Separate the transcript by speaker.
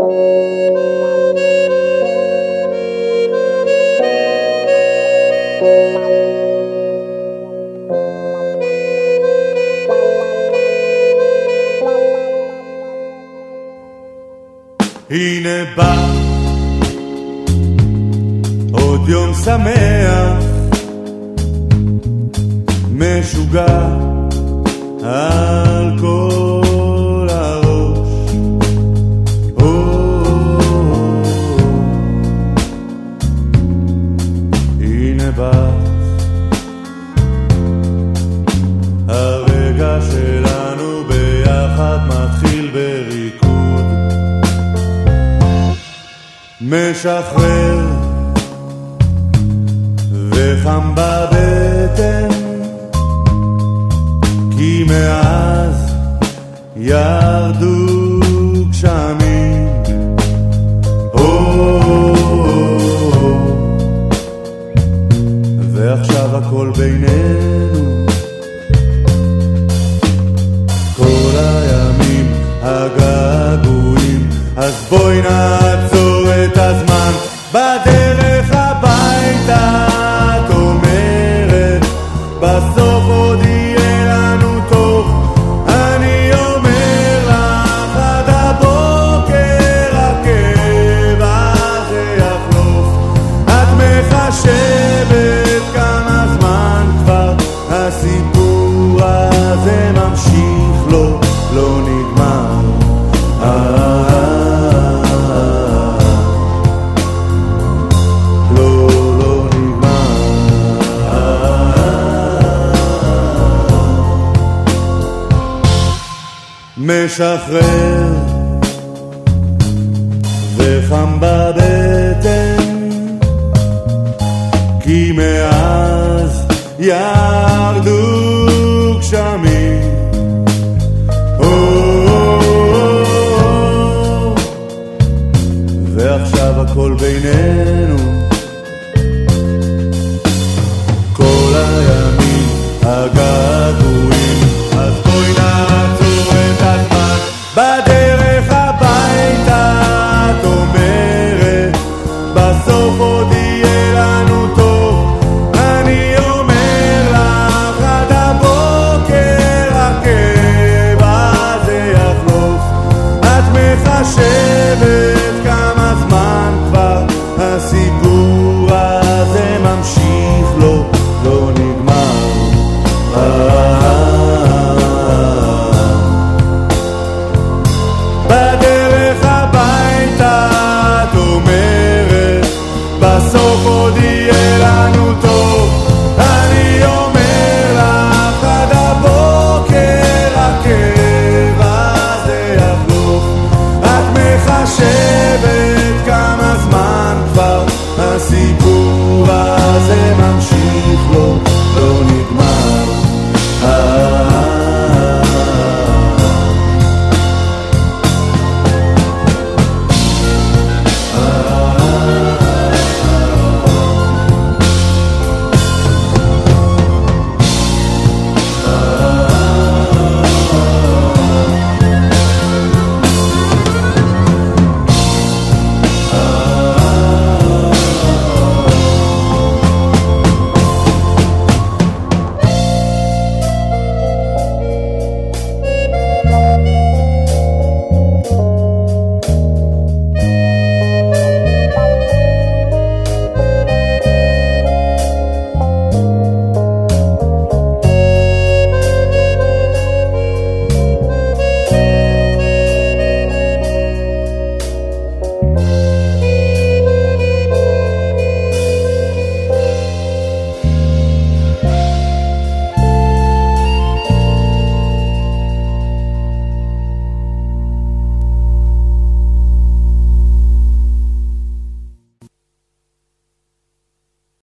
Speaker 1: הנה בא עוד יום שמח, משוגע על כל הראש. הנה בא הרגע שלנו ביחד מתחיל בריקוד, משחרר וחם בבטן, כי מאז ירדו גשמים. ועכשיו הכל בינינו, כל הימים הגעגועים, אז בואי נעצור את הזמן בדרך הביתה. את אומרת בסוף עוד יהיה לנו טוב, אני אומר לך עד הבוקר הכאב הזה יחלוף. את מחשבת כמה זמן כבר הסיפור הזה ממשיך, לא נגמר. משחרר וחם בבטן, כי מאז ירדו גשמים. ועכשיו הכל בינינו,